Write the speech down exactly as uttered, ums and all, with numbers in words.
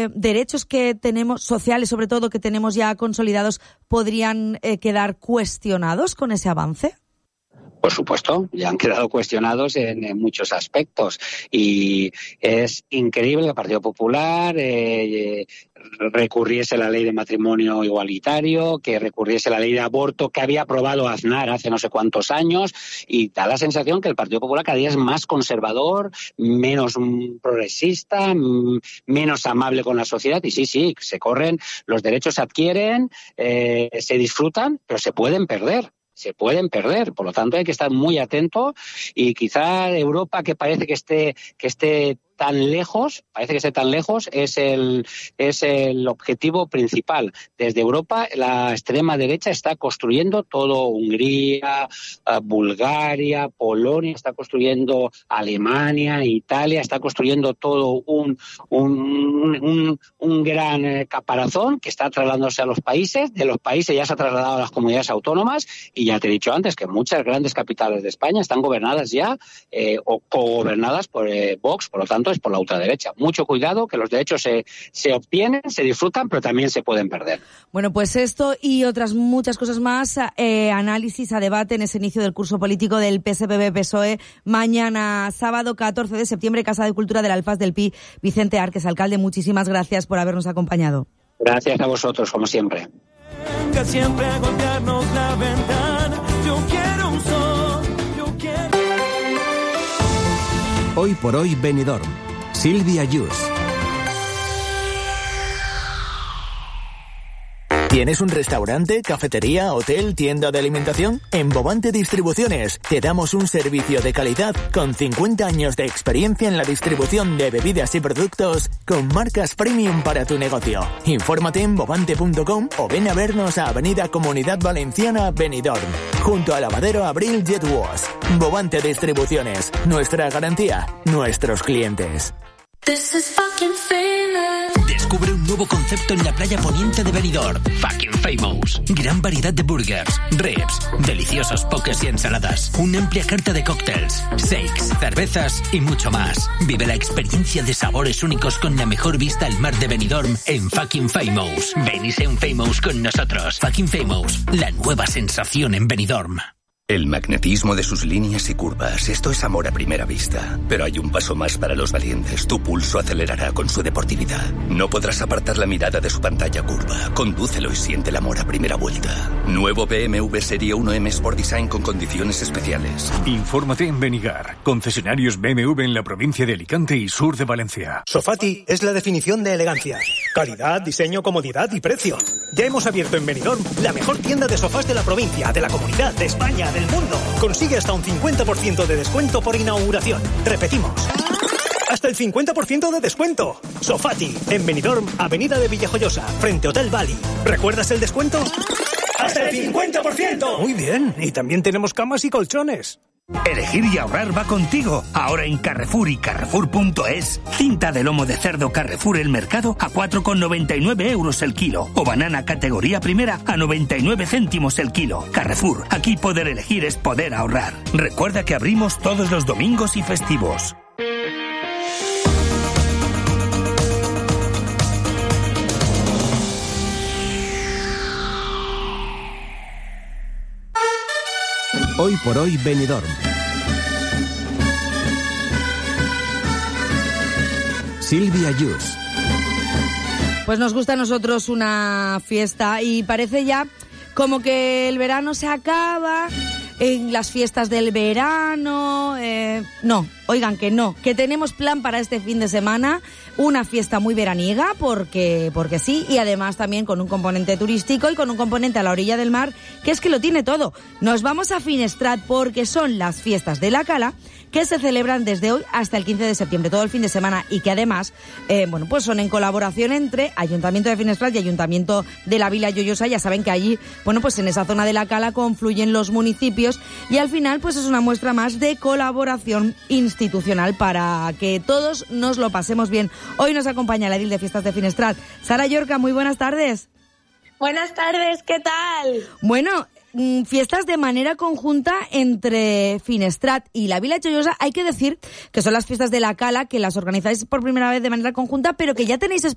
eh, derechos que tenemos, sociales sobre todo, que tenemos ya consolidados, podrían eh, quedar cuestionados con ese avance? Por supuesto, ya han quedado cuestionados en, en muchos aspectos y es increíble que el Partido Popular eh, recurriese a la ley de matrimonio igualitario, que recurriese a la ley de aborto que había aprobado Aznar hace no sé cuántos años, y da la sensación que el Partido Popular cada día es más conservador, menos progresista, menos amable con la sociedad. Y sí, sí, se corren, los derechos se adquieren, eh, se disfrutan, pero se pueden perder. Se pueden perder, por lo tanto hay que estar muy atento y quizá Europa, que parece que esté que esté tan lejos, parece que esté tan lejos, es el es el objetivo principal. Desde Europa, la extrema derecha está construyendo todo Hungría, Bulgaria, Polonia, está construyendo Alemania, Italia, está construyendo todo un un, un, un gran caparazón que está trasladándose a los países, de los países ya se ha trasladado a las comunidades autónomas, y ya te he dicho antes que muchas grandes capitales de España están gobernadas ya eh, o cogobernadas por eh, Vox, por lo tanto es por la ultraderecha. Mucho cuidado, que los derechos se, se obtienen, se disfrutan, pero también se pueden perder. Bueno, pues esto y otras muchas cosas más, eh, análisis a debate en ese inicio del curso político del P S P B P S O E. Mañana, sábado catorce de septiembre, Casa de Cultura del Alfaz del Pi. Vicente Arques, alcalde, muchísimas gracias por habernos acompañado. Gracias a vosotros, como siempre. Siempre a golpearnos la ventana. Yo quiero un sol, yo quiero... Hoy por hoy, Benidorm. Silvia Yus. ¿Tienes un restaurante, cafetería, hotel, tienda de alimentación? En Bovante Distribuciones te damos un servicio de calidad con cincuenta años de experiencia en la distribución de bebidas y productos con marcas premium para tu negocio. Infórmate en bovante punto com o ven a vernos a Avenida Comunidad Valenciana, Benidorm, junto al lavadero Abril Jet Wash. Bovante Distribuciones, nuestra garantía, nuestros clientes. This is fucking famous. Descubre un nuevo concepto en la playa poniente de Benidorm. Fucking Famous. Gran variedad de burgers, ribs, deliciosos pokés y ensaladas, una amplia carta de cócteles, shakes, cervezas y mucho más. Vive la experiencia de sabores únicos con la mejor vista al mar de Benidorm en Fucking Famous. Ven y sé un Famous con nosotros. Fucking Famous, la nueva sensación en Benidorm. El magnetismo de sus líneas y curvas, esto es amor a primera vista. Pero hay un paso más para los valientes. Tu pulso acelerará con su deportividad. No podrás apartar la mirada de su pantalla curva. Condúcelo y siente el amor a primera vuelta. Nuevo B M W Serie uno M Sport Design con condiciones especiales. Infórmate en Benigar, concesionarios B M W en la provincia de Alicante y sur de Valencia. Sofati es la definición de elegancia. Calidad, diseño, comodidad y precio. Ya hemos abierto en Benidorm la mejor tienda de sofás de la provincia, de la comunidad, de España, del mundo. Consigue hasta un cincuenta por ciento de descuento por inauguración. Repetimos. Hasta el cincuenta por ciento de descuento. Sofati, en Benidorm, Avenida de Villajoyosa, frente Hotel Bali. ¿Recuerdas el descuento? ¡Hasta el cincuenta por ciento! Muy bien. Y también tenemos camas y colchones. Elegir y ahorrar va contigo. Ahora en Carrefour y Carrefour punto es. Cinta de lomo de cerdo Carrefour El Mercado a cuatro con noventa y nueve euros el kilo. O banana categoría primera a noventa y nueve céntimos el kilo. Carrefour, aquí poder elegir es poder ahorrar. Recuerda que abrimos todos los domingos y festivos. Hoy por hoy, Benidorm. Silvia Yus. Pues nos gusta a nosotros una fiesta y parece ya como que el verano se acaba, en las fiestas del verano. Eh, no, oigan que no, que tenemos plan para este fin de semana, una fiesta muy veraniega, porque, porque sí, y además también con un componente turístico y con un componente a la orilla del mar, que es que lo tiene todo. Nos vamos a Finestrat porque son las fiestas de la Cala, que se celebran desde hoy hasta el quince de septiembre, todo el fin de semana, y que además, eh, bueno, pues son en colaboración entre Ayuntamiento de Finestrat y Ayuntamiento de la Vila Lloyosa. Ya saben que allí, bueno, pues en esa zona de la Cala confluyen los municipios y al final, pues es una muestra más de colaboración institucional para que todos nos lo pasemos bien. Hoy nos acompaña la edil de Fiestas de Finestrat, Sara Llorca. Muy buenas tardes. Buenas tardes, ¿qué tal? Bueno, fiestas de manera conjunta entre Finestrat y la Vila Lloyosa. Hay que decir que son las fiestas de la Cala, que las organizáis por primera vez de manera conjunta, pero que ya tenéis